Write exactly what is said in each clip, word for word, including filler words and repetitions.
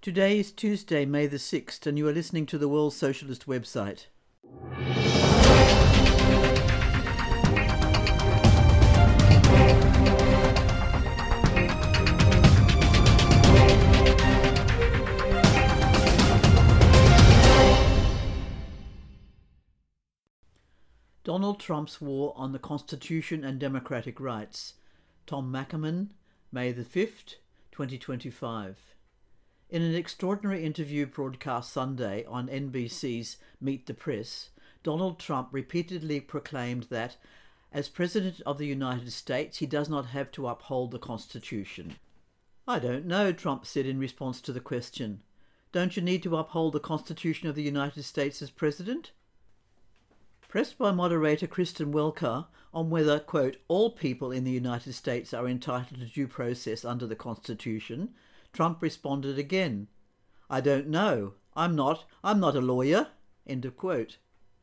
Today is Tuesday, May the sixth, and you are listening to the World Socialist website. Donald Trump's War on the Constitution and Democratic Rights. Tom Mackerman, May the fifth, twenty twenty-five. In an extraordinary interview broadcast Sunday on N B C's Meet the Press, Donald Trump repeatedly proclaimed that, as President of the United States, he does not have to uphold the Constitution. "I don't know," Trump said in response to the question. "Don't you need to uphold the Constitution of the United States as President?" Pressed by moderator Kristen Welker on whether, quote, all people in the United States are entitled to due process under the Constitution, Trump responded again, "I don't know. I'm not, I'm not a lawyer," end of quote.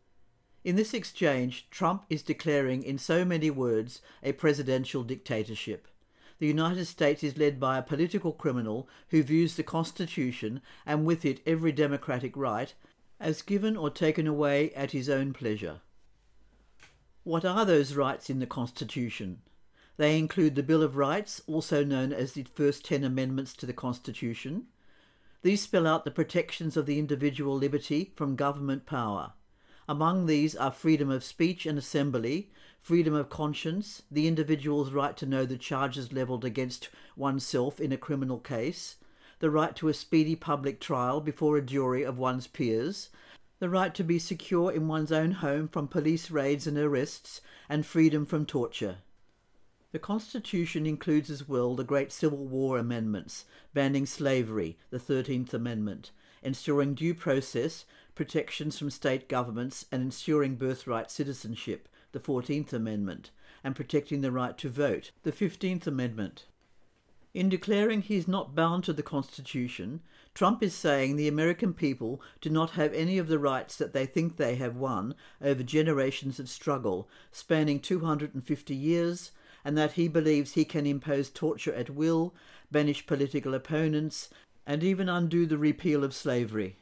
In this exchange, Trump is declaring in so many words a presidential dictatorship. The United States is led by a political criminal who views the Constitution, and with it every democratic right, as given or taken away at his own pleasure. What are those rights in the Constitution? They include the Bill of Rights, also known as the first ten amendments to the Constitution. These spell out the protections of the individual liberty from government power. Among these are freedom of speech and assembly, freedom of conscience, the individual's right to know the charges levelled against oneself in a criminal case, the right to a speedy public trial before a jury of one's peers, the right to be secure in one's own home from police raids and arrests, and freedom from torture. The Constitution includes as well the great Civil War amendments, banning slavery, the thirteenth Amendment, ensuring due process, protections from state governments, and ensuring birthright citizenship, the fourteenth Amendment, and protecting the right to vote, the fifteenth Amendment. In declaring he is not bound to the Constitution, Trump is saying the American people do not have any of the rights that they think they have won over generations of struggle, spanning two hundred fifty years, and that he believes he can impose torture at will, banish political opponents, and even undo the repeal of slavery.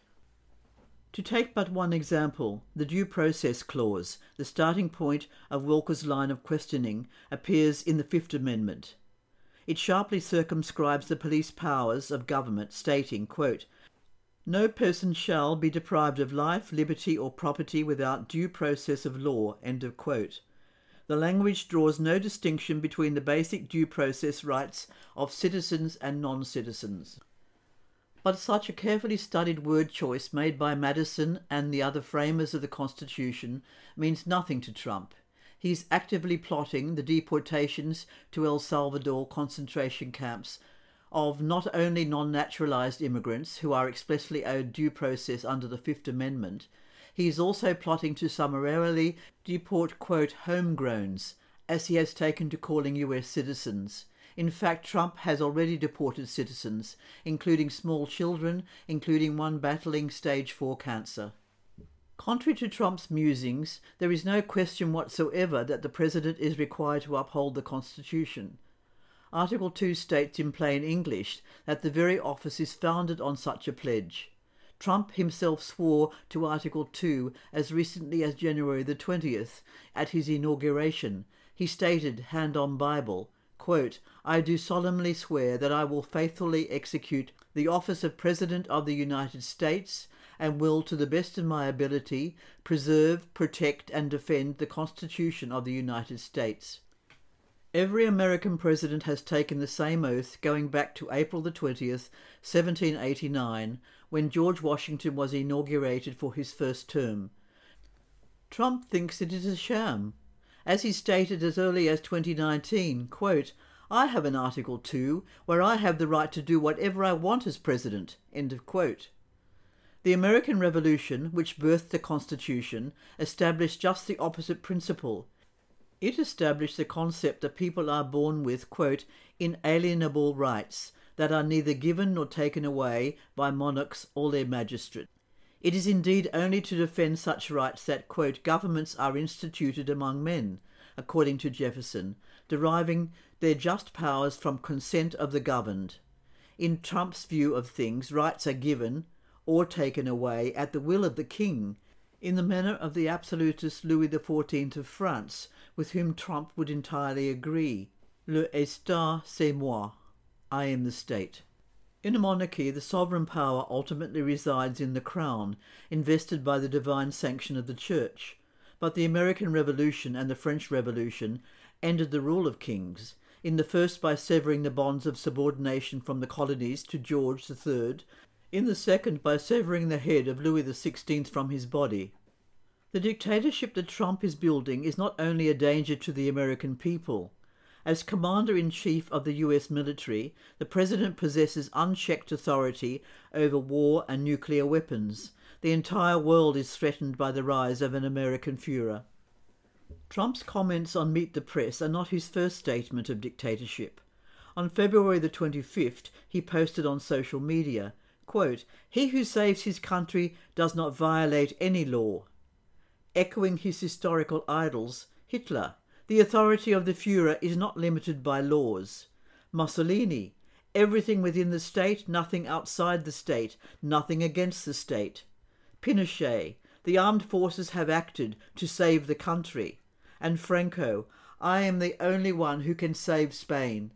To take but one example, the Due Process Clause, the starting point of Welker's line of questioning, appears in the Fifth Amendment. It sharply circumscribes the police powers of government, stating, quote, "No person shall be deprived of life, liberty, or property without due process of law," end of quote. The language draws no distinction between the basic due process rights of citizens and non-citizens. But such a carefully studied word choice made by Madison and the other framers of the Constitution means nothing to Trump. He is actively plotting the deportations to El Salvador concentration camps of not only non-naturalized immigrants who are expressly owed due process under the Fifth Amendment, he is also plotting to summarily deport, quote, homegrowns, as he has taken to calling U S citizens. In fact, Trump has already deported citizens, including small children, including one battling stage four cancer. Contrary to Trump's musings, there is no question whatsoever that the President is required to uphold the Constitution. Article two states in plain English that the very office is founded on such a pledge. Trump himself swore to Article two as recently as January the twentieth at his inauguration. He stated, hand on Bible, quote, "I do solemnly swear that I will faithfully execute the office of President of the United States and will, to the best of my ability, preserve, protect, and defend the Constitution of the United States." Every American president has taken the same oath going back to April the twentieth, seventeen eighty-nine, when George Washington was inaugurated for his first term. Trump thinks it is a sham. As he stated as early as twenty nineteen, quote, "I have an Article two where I have the right to do whatever I want as president," end of quote. The American Revolution, which birthed the Constitution, established just the opposite principle. It established the concept that people are born with, quote, inalienable rights that are neither given nor taken away by monarchs or their magistrates. It is indeed only to defend such rights that, quote, governments are instituted among men, according to Jefferson, deriving their just powers from consent of the governed. In Trump's view of things, rights are given or taken away at the will of the king, in the manner of the absolutist Louis the fourteenth of France, with whom Trump would entirely agree. Le État, c'est moi. I am the state. In a monarchy, the sovereign power ultimately resides in the crown, invested by the divine sanction of the Church. But the American Revolution and the French Revolution ended the rule of kings, in the first by severing the bonds of subordination from the colonies to George the Third, in the second by severing the head of Louis the sixteenth from his body. The dictatorship that Trump is building is not only a danger to the American people. As Commander-in-Chief of the U S military, the President possesses unchecked authority over war and nuclear weapons. The entire world is threatened by the rise of an American Führer. Trump's comments on Meet the Press are not his first statement of dictatorship. On February the twenty-fifth, he posted on social media, quote, "He who saves his country does not violate any law." Echoing his historical idols, Hitler, "The authority of the Führer is not limited by laws." Mussolini, "Everything within the state, nothing outside the state, nothing against the state." Pinochet, "The armed forces have acted to save the country." And Franco, "I am the only one who can save Spain."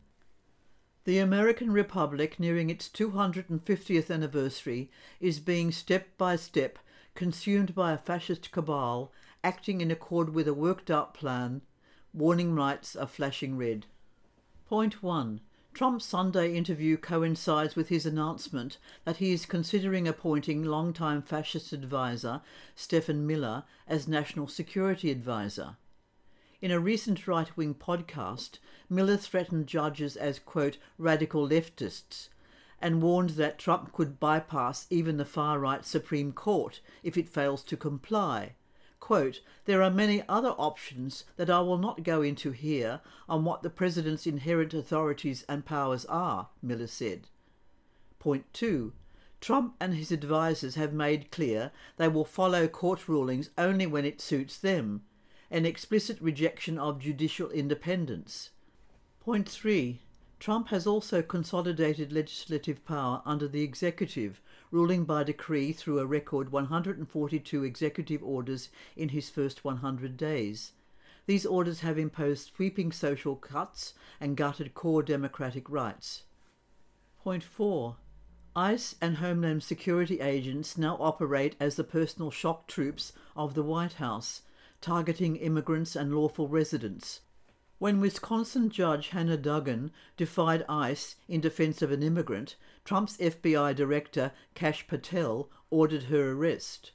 The American Republic, nearing its two hundred fiftieth anniversary, is being step by step consumed by a fascist cabal acting in accord with a worked-out plan. Warning lights are flashing red. Point one. Trump's Sunday interview coincides with his announcement that he is considering appointing longtime fascist advisor Stephen Miller as National Security Advisor. In a recent right-wing podcast, Miller threatened judges as, quote, "radical leftists," and warned that Trump could bypass even the far-right Supreme Court if it fails to comply. Quote, "There are many other options that I will not go into here on what the president's inherent authorities and powers are," Miller said. Point two. Trump and his advisers have made clear they will follow court rulings only when it suits them, an explicit rejection of judicial independence. Point three. Trump has also consolidated legislative power under the executive, ruling by decree through a record one hundred forty-two executive orders in his first one hundred days. These orders have imposed sweeping social cuts and gutted core democratic rights. Point four. ICE and Homeland Security agents now operate as the personal shock troops of the White House, targeting immigrants and lawful residents. When Wisconsin Judge Hannah Duggan defied ICE in defense of an immigrant, Trump's F B I Director Kash Patel ordered her arrest.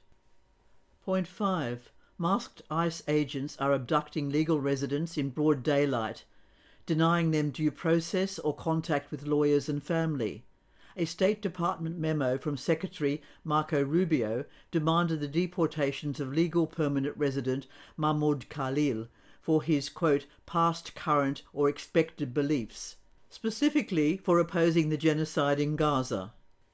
Point five. Masked ICE agents are abducting legal residents in broad daylight, denying them due process or contact with lawyers and family. A State Department memo from Secretary Marco Rubio demanded the deportations of legal permanent resident Mahmoud Khalil for his, quote, "past, current or expected beliefs," specifically for opposing the genocide in Gaza.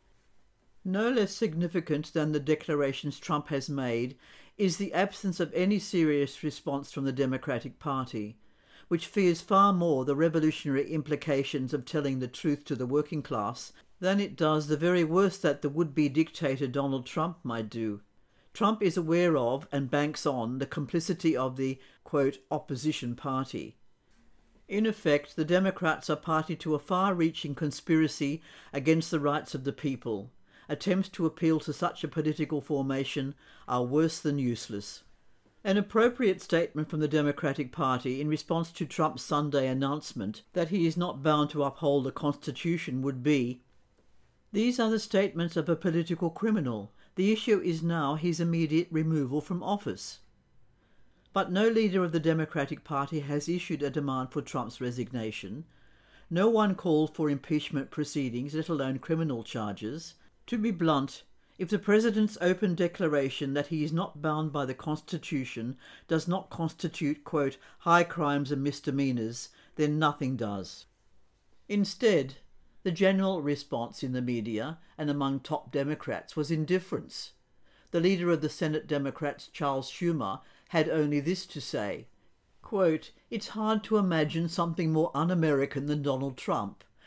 No less significant than the declarations Trump has made is the absence of any serious response from the Democratic Party, which fears far more the revolutionary implications of telling the truth to the working class than it does the very worst that the would-be dictator Donald Trump might do. Trump is aware of and banks on the complicity of the, quote, opposition party. In effect, the Democrats are party to a far-reaching conspiracy against the rights of the people. Attempts to appeal to such a political formation are worse than useless. An appropriate statement from the Democratic Party in response to Trump's Sunday announcement that he is not bound to uphold the Constitution would be, "These are the statements of a political criminal. The issue is now his immediate removal from office." But no leader of the Democratic Party has issued a demand for Trump's resignation. No one called for impeachment proceedings, let alone criminal charges. To be blunt, if the President's open declaration that he is not bound by the Constitution does not constitute, quote, "high crimes and misdemeanours," then nothing does. Instead, the general response in the media and among top Democrats was indifference. The leader of the Senate Democrats, Charles Schumer, had only this to say, quote, "It's hard to imagine something more un-American than Donald Trump.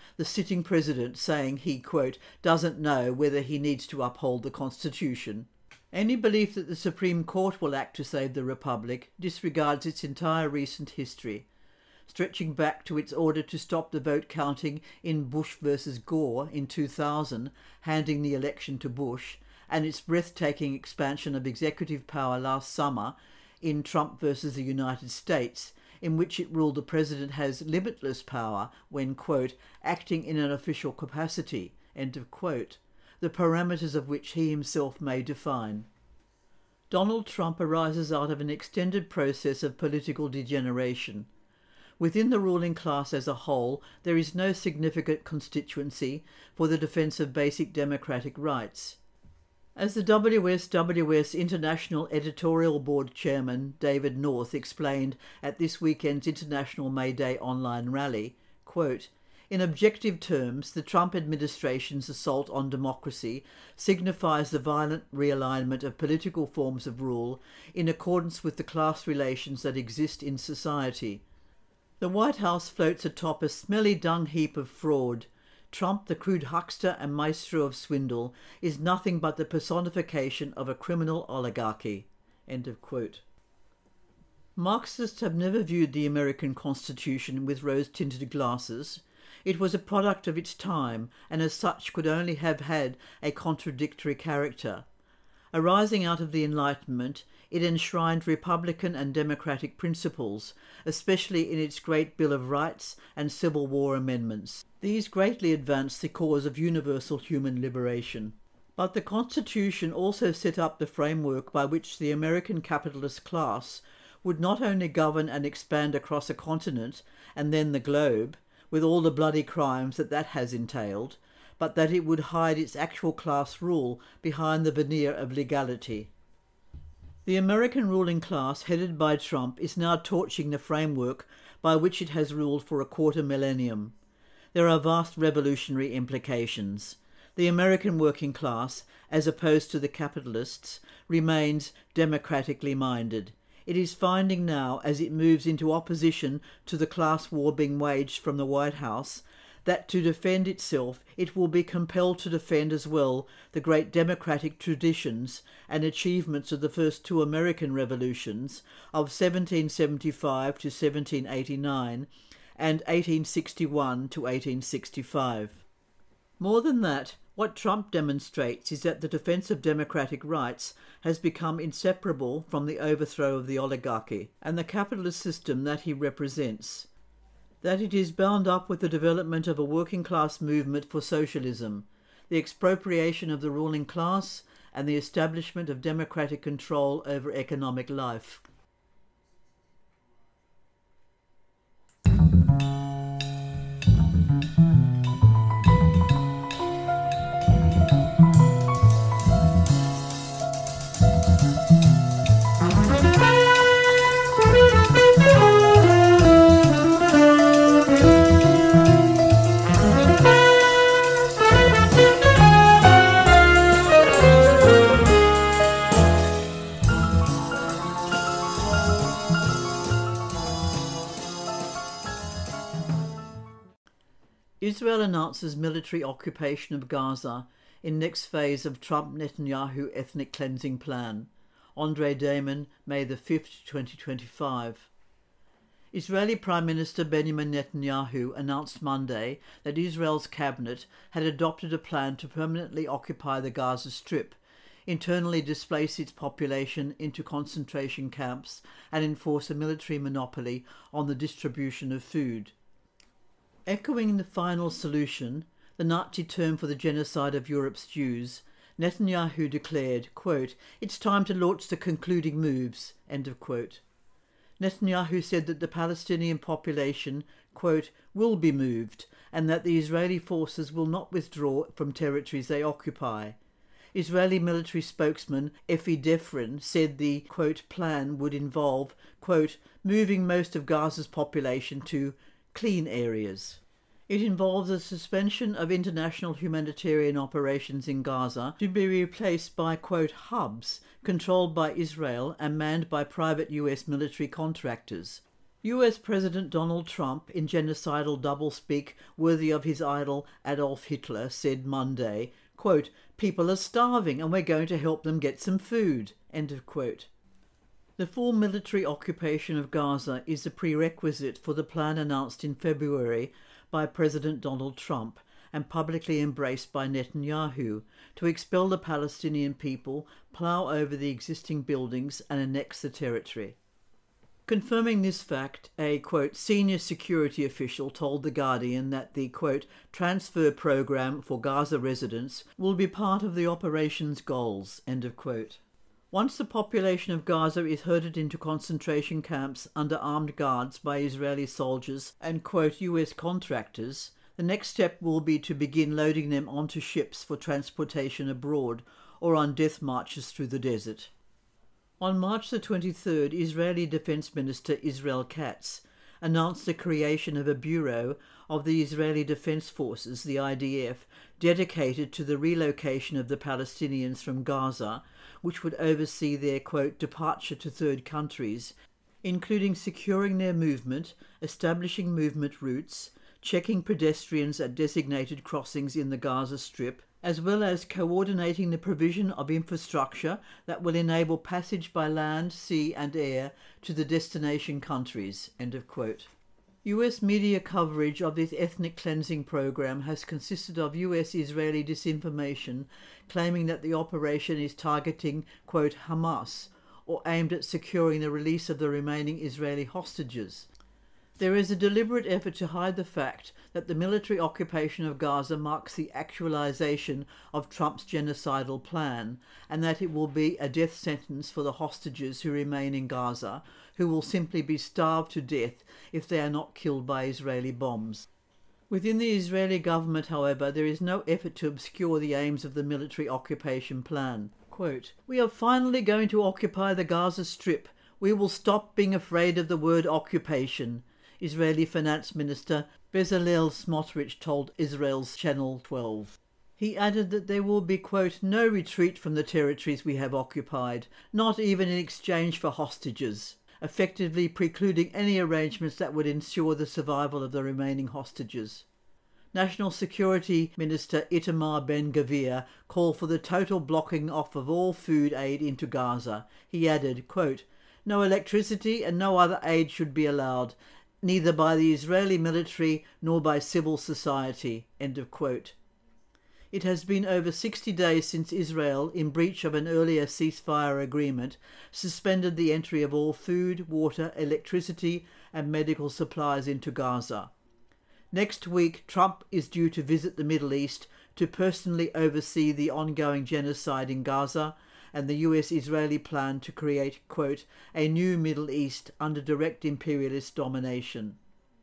the sitting president saying he, quote, doesn't know whether he needs to uphold the Constitution. Any belief that the Supreme Court will act to save the Republic disregards its entire recent history, stretching back to its order to stop the vote counting in Bush versus Gore in two thousand, handing the election to Bush, and its breathtaking expansion of executive power last summer in Trump versus the United States, in which it ruled the president has limitless power when, quote, acting in an official capacity, end of quote, the parameters of which he himself may define. Donald Trump arises out of an extended process of political degeneration. Within the ruling class as a whole, there is no significant constituency for the defence of basic democratic rights. As the W S W S International Editorial Board Chairman David North explained at this weekend's International May Day online rally, quote, in objective terms, the Trump administration's assault on democracy signifies the violent realignment of political forms of rule in accordance with the class relations that exist in society. The White House floats atop a smelly dung heap of fraud. Trump, the crude huckster and maestro of swindle, is nothing but the personification of a criminal oligarchy. End of quote. Marxists have never viewed the American Constitution with rose-tinted glasses. It was a product of its time, and as such could only have had a contradictory character. Arising out of the Enlightenment, it enshrined Republican and democratic principles, especially in its Great Bill of Rights and Civil War amendments. These greatly advanced the cause of universal human liberation. But the Constitution also set up the framework by which the American capitalist class would not only govern and expand across a continent and then the globe, with all the bloody crimes that that has entailed, but that it would hide its actual class rule behind the veneer of legality. The American ruling class, headed by Trump, is now torching the framework by which it has ruled for a quarter millennium. There are vast revolutionary implications. The American working class, as opposed to the capitalists, remains democratically minded. It is finding now, as it moves into opposition to the class war being waged from the White House, that to defend itself it will be compelled to defend as well the great democratic traditions and achievements of the first two American revolutions of seventeen seventy-five to seventeen eighty-nine and eighteen sixty-one to eighteen sixty-five. More than that, what Trump demonstrates is that the defence of democratic rights has become inseparable from the overthrow of the oligarchy and the capitalist system that he represents, that it is bound up with the development of a working class movement for socialism, the expropriation of the ruling class, and the establishment of democratic control over economic life. Israel announces military occupation of Gaza in next phase of Trump-Netanyahu ethnic cleansing plan. Andre Damon, May the fifth, twenty twenty-five. Israeli Prime Minister Benjamin Netanyahu announced Monday that Israel's cabinet had adopted a plan to permanently occupy the Gaza Strip, internally displace its population into concentration camps, and enforce a military monopoly on the distribution of food. Echoing the final solution, the Nazi term for the genocide of Europe's Jews, Netanyahu declared, quote, "It's time to launch the concluding moves," end of quote. Netanyahu said that the Palestinian population, quote, "will be moved," and that the Israeli forces will not withdraw from territories they occupy. Israeli military spokesman Efi Defrin said the, quote, plan would involve, quote, moving most of Gaza's population to clean areas. It involves a suspension of international humanitarian operations in Gaza to be replaced by, quote, hubs controlled by Israel and manned by private U S military contractors. U S President Donald Trump, in genocidal doublespeak worthy of his idol Adolf Hitler, said Monday, quote, "People are starving and we're going to help them get some food," end of quote. The full military occupation of Gaza is a prerequisite for the plan announced in February by President Donald Trump and publicly embraced by Netanyahu to expel the Palestinian people, plough over the existing buildings and annex the territory. Confirming this fact, a, quote, senior security official told The Guardian that the, quote, transfer program for Gaza residents will be part of the operation's goals, end of quote. Once the population of Gaza is herded into concentration camps under armed guards by Israeli soldiers and, quote, U S contractors, the next step will be to begin loading them onto ships for transportation abroad or on death marches through the desert. On March the twenty-third, Israeli Defense Minister Israel Katz announced the creation of a bureau of the Israeli Defense Forces, the I D F, dedicated to the relocation of the Palestinians from Gaza, which would oversee their, quote, departure to third countries, including securing their movement, establishing movement routes, checking pedestrians at designated crossings in the Gaza Strip, as well as coordinating the provision of infrastructure that will enable passage by land, sea and air to the destination countries, end of quote. U S media coverage of this ethnic cleansing program has consisted of U S-Israeli disinformation claiming that the operation is targeting, quote, Hamas, or aimed at securing the release of the remaining Israeli hostages. There is a deliberate effort to hide the fact that the military occupation of Gaza marks the actualization of Trump's genocidal plan, and that it will be a death sentence for the hostages who remain in Gaza, who will simply be starved to death if they are not killed by Israeli bombs. Within the Israeli government, however, there is no effort to obscure the aims of the military occupation plan. Quote, "We are finally going to occupy the Gaza Strip. We will stop being afraid of the word occupation," Israeli Finance Minister Bezalel Smotrich told Israel's Channel twelve. He added that there will be, quote, "no retreat from the territories we have occupied, not even in exchange for hostages," effectively precluding any arrangements that would ensure the survival of the remaining hostages. National Security Minister Itamar Ben-Gvir called for the total blocking off of all food aid into Gaza. He added, quote, "no electricity and no other aid should be allowed, neither by the Israeli military nor by civil society," end of quote. It has been over sixty days since Israel, in breach of an earlier ceasefire agreement, suspended the entry of all food, water, electricity and medical supplies into Gaza. Next week, Trump is due to visit the Middle East to personally oversee the ongoing genocide in Gaza and the U S-Israeli plan to create, quote, "a new Middle East under direct imperialist domination."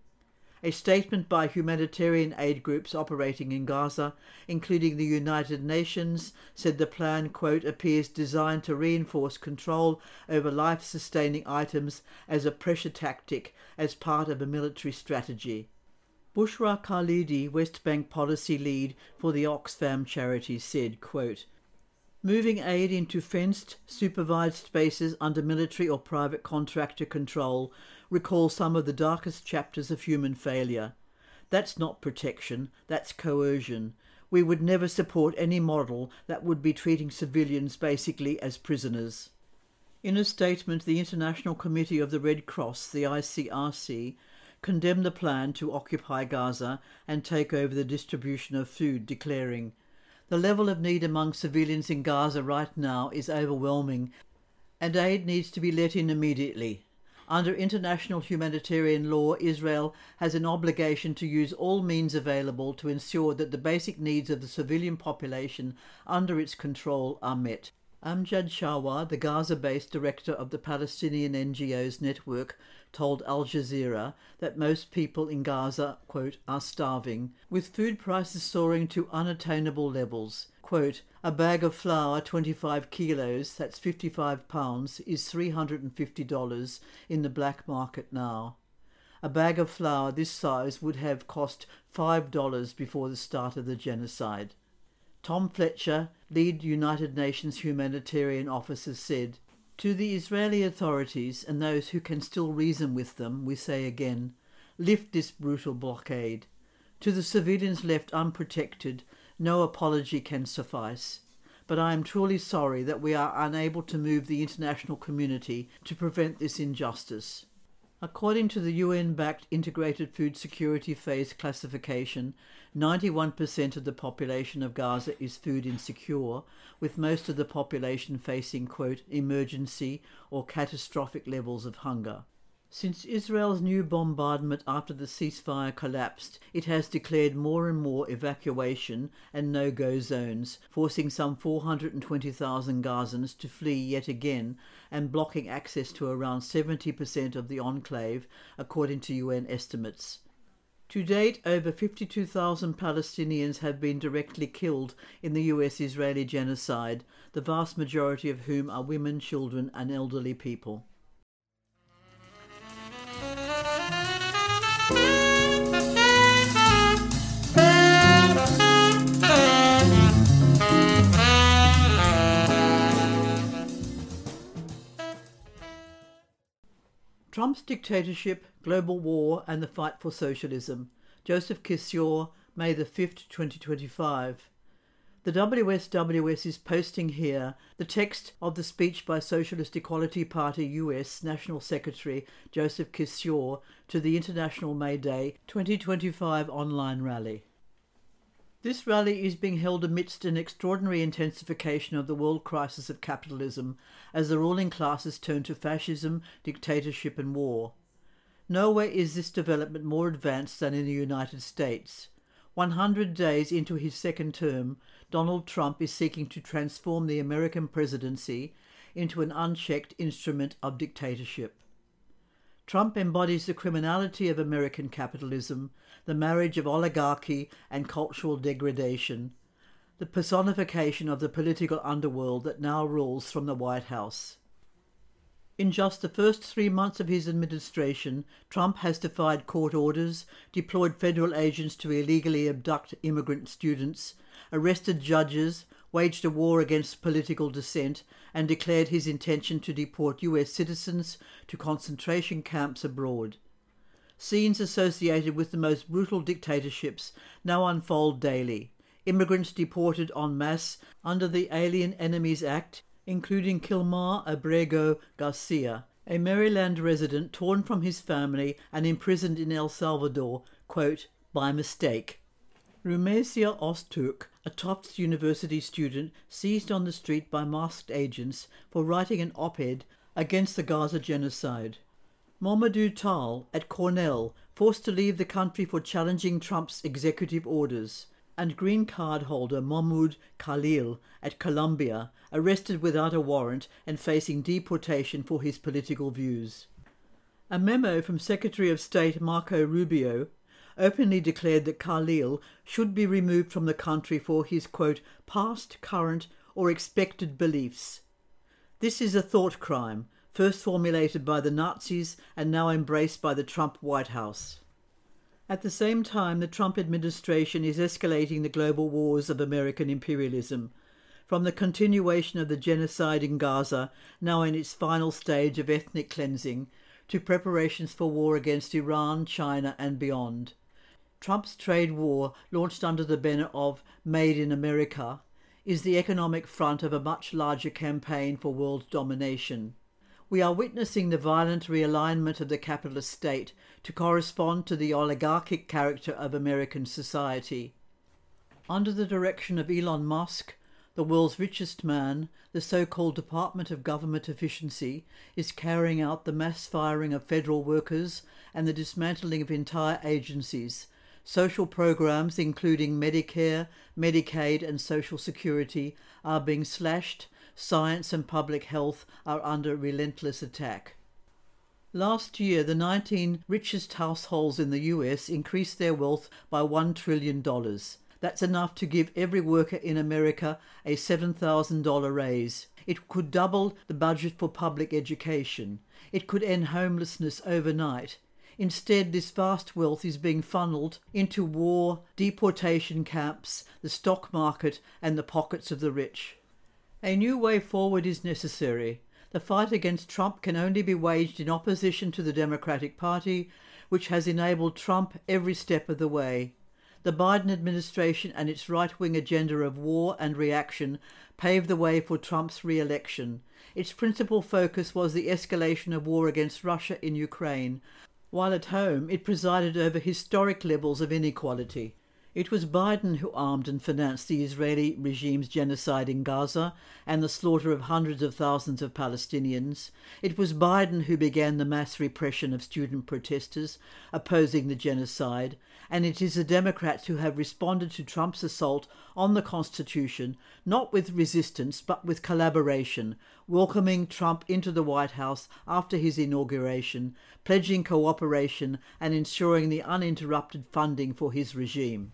A statement by humanitarian aid groups operating in Gaza, including the United Nations, said the plan, quote, "appears designed to reinforce control over life-sustaining items as a pressure tactic as part of a military strategy." Bushra Khalidi, West Bank policy lead for the Oxfam charity, said, quote, "moving aid into fenced, supervised spaces under military or private contractor control recalls some of the darkest chapters of human failure. That's not protection, that's coercion. We would never support any model that would be treating civilians basically as prisoners." In a statement, the International Committee of the Red Cross, the I C R C, condemned the plan to occupy Gaza and take over the distribution of food, declaring, "The level of need among civilians in Gaza right now is overwhelming, and aid needs to be let in immediately. Under international humanitarian law, Israel has an obligation to use all means available to ensure that the basic needs of the civilian population under its control are met." Amjad Shawwa, the Gaza-based director of the Palestinian N G Os network, told Al Jazeera that most people in Gaza, quote, "are starving, with food prices soaring to unattainable levels." Quote, "a bag of flour, twenty-five kilos, that's fifty-five pounds, is three hundred fifty dollars in the black market now. A bag of flour this size would have cost five dollars before the start of the genocide." Tom Fletcher, lead United Nations humanitarian officer, said, To the Israeli authorities and those who can still reason with them, we say again, lift this brutal blockade. To the civilians left unprotected, no apology can suffice. But I am truly sorry that we are unable to move the international community to prevent this injustice. According to the U N-backed Integrated Food Security Phase classification, ninety-one percent of the population of Gaza is food insecure, with most of the population facing, quote, emergency or catastrophic levels of hunger. Since Israel's new bombardment after the ceasefire collapsed, it has declared more and more evacuation and no-go zones, forcing some four hundred twenty thousand Gazans to flee yet again and blocking access to around seventy percent of the enclave, according to U N estimates. To date, over fifty-two thousand Palestinians have been directly killed in the U S-Israeli genocide, the vast majority of whom are women, children and elderly people. Trump's dictatorship, global war and the fight for socialism. Joseph Kisior, May the fifth, twenty twenty-five. The W S W S is posting here the text of the speech by Socialist Equality Party U S National Secretary Joseph Kisior to the International May Day twenty twenty-five online rally. This rally is being held amidst an extraordinary intensification of the world crisis of capitalism as the ruling classes turn to fascism, dictatorship and war. Nowhere is this development more advanced than in the United States. one hundred days into his second term, Donald Trump is seeking to transform the American presidency into an unchecked instrument of dictatorship. Trump embodies the criminality of American capitalism, the marriage of oligarchy and cultural degradation, the personification of the political underworld that now rules from the White House. In just the first three months of his administration, Trump has defied court orders, deployed federal agents to illegally abduct immigrant students, arrested judges, waged a war against political dissent, and declared his intention to deport U S citizens to concentration camps abroad. Scenes associated with the most brutal dictatorships now unfold daily. Immigrants deported en masse under the Alien Enemies Act, including Kilmar Abrego Garcia, a Maryland resident torn from his family and imprisoned in El Salvador, quote, by mistake. Rumesia Ozturk, a Tufts University student seized on the street by masked agents for writing an op-ed against the Gaza genocide. Mamadou Tal at Cornell, forced to leave the country for challenging Trump's executive orders. And green card holder Mahmoud Khalil at Columbia, arrested without a warrant and facing deportation for his political views. A memo from Secretary of State Marco Rubio openly declared that Khalil should be removed from the country for his, quote, past, current or expected beliefs. This is a thought crime, first formulated by the Nazis and now embraced by the Trump White House. At the same time, the Trump administration is escalating the global wars of American imperialism, from the continuation of the genocide in Gaza, now in its final stage of ethnic cleansing, to preparations for war against Iran, China and beyond. Trump's trade war, launched under the banner of Made in America, is the economic front of a much larger campaign for world domination. We are witnessing the violent realignment of the capitalist state to correspond to the oligarchic character of American society. Under the direction of Elon Musk, the world's richest man, the so-called Department of Government Efficiency is carrying out the mass firing of federal workers and the dismantling of entire agencies. Social programs, including Medicare, Medicaid and Social Security, are being slashed. Science and public health are under relentless attack. Last year, the nineteen richest households in the U S increased their wealth by one trillion dollars. That's enough to give every worker in America a seven thousand dollars raise. It could double the budget for public education. It could end homelessness overnight. Instead, this vast wealth is being funneled into war, deportation camps, the stock market and the pockets of the rich. A new way forward is necessary. The fight against Trump can only be waged in opposition to the Democratic Party, which has enabled Trump every step of the way. The Biden administration and its right-wing agenda of war and reaction paved the way for Trump's re-election. Its principal focus was the escalation of war against Russia in Ukraine, while at home it presided over historic levels of inequality. It was Biden who armed and financed the Israeli regime's genocide in Gaza and the slaughter of hundreds of thousands of Palestinians. It was Biden who began the mass repression of student protesters opposing the genocide, and it is the Democrats who have responded to Trump's assault on the Constitution, not with resistance but with collaboration, welcoming Trump into the White House after his inauguration, pledging cooperation and ensuring the uninterrupted funding for his regime.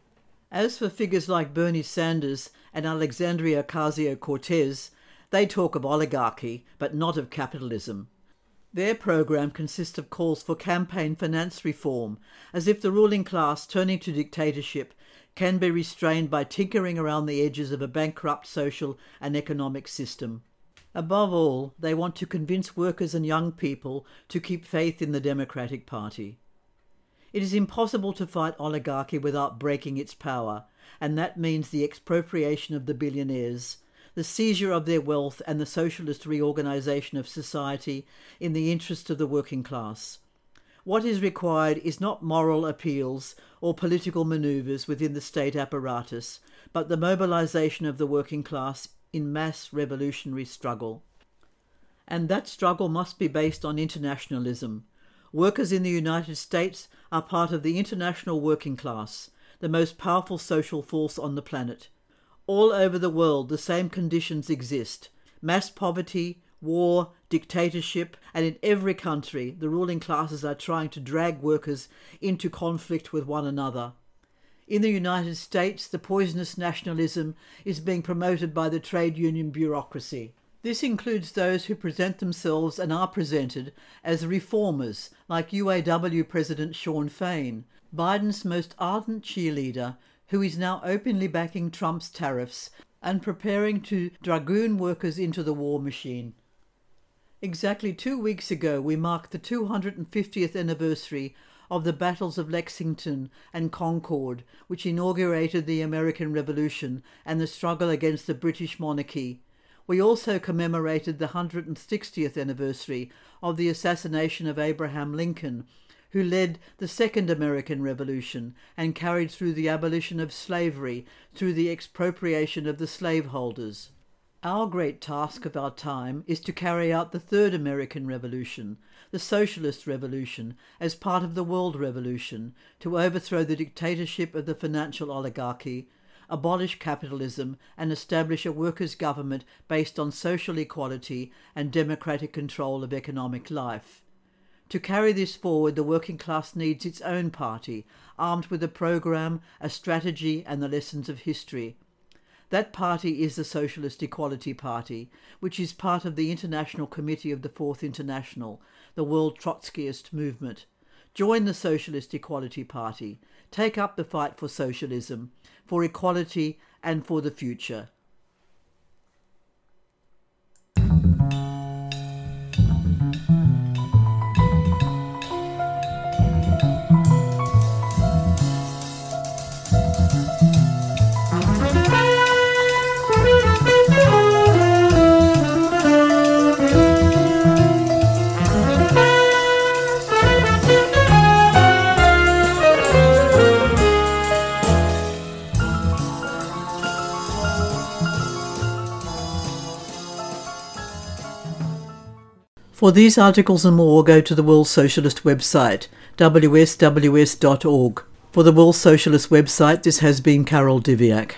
As for figures like Bernie Sanders and Alexandria Ocasio-Cortez, they talk of oligarchy, but not of capitalism. Their program consists of calls for campaign finance reform, as if the ruling class turning to dictatorship can be restrained by tinkering around the edges of a bankrupt social and economic system. Above all, they want to convince workers and young people to keep faith in the Democratic Party. It is impossible to fight oligarchy without breaking its power, and that means the expropriation of the billionaires, the seizure of their wealth and the socialist reorganization of society in the interest of the working class. What is required is not moral appeals or political manoeuvres within the state apparatus, but the mobilization of the working class in mass revolutionary struggle. And that struggle must be based on internationalism. Workers in the United States are part of the international working class, the most powerful social force on the planet. All over the world, the same conditions exist: mass poverty, war, dictatorship, and in every country, the ruling classes are trying to drag workers into conflict with one another. In the United States, the poisonous nationalism is being promoted by the trade union bureaucracy. This includes those who present themselves and are presented as reformers, like U A W President Shawn Fain, Biden's most ardent cheerleader, who is now openly backing Trump's tariffs and preparing to dragoon workers into the war machine. Exactly two weeks ago, we marked the two hundred fiftieth anniversary of the battles of Lexington and Concord, which inaugurated the American Revolution and the struggle against the British monarchy. We also commemorated the one hundred sixtieth anniversary of the assassination of Abraham Lincoln, who led the Second American Revolution and carried through the abolition of slavery through the expropriation of the slaveholders. Our great task of our time is to carry out the Third American Revolution, the Socialist Revolution, as part of the World Revolution, to overthrow the dictatorship of the financial oligarchy, abolish capitalism, and establish a workers' government based on social equality and democratic control of economic life. To carry this forward, the working class needs its own party, armed with a program, a strategy, and the lessons of history. That party is the Socialist Equality Party, which is part of the International Committee of the Fourth International, the world Trotskyist movement. Join the Socialist Equality Party. Take up the fight for socialism, for equality, and for the future. For these articles and more, go to the World Socialist website, w s w s dot org. For the World Socialist website, this has been Carol Diviak.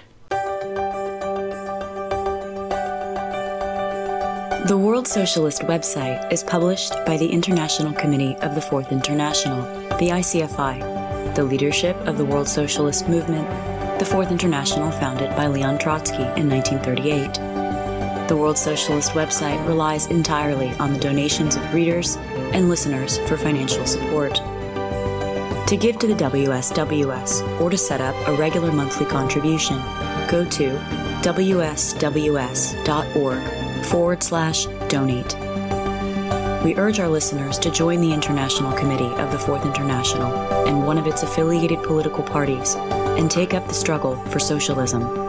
The World Socialist website is published by the International Committee of the Fourth International, the I C F I, the leadership of the World Socialist movement, the Fourth International founded by Leon Trotsky in nineteen thirty-eight. The World Socialist website relies entirely on the donations of readers and listeners for financial support. To give to the W S W S or to set up a regular monthly contribution, go to w s w s dot org forward slash donate. We urge our listeners to join the International Committee of the Fourth International and one of its affiliated political parties and take up the struggle for socialism.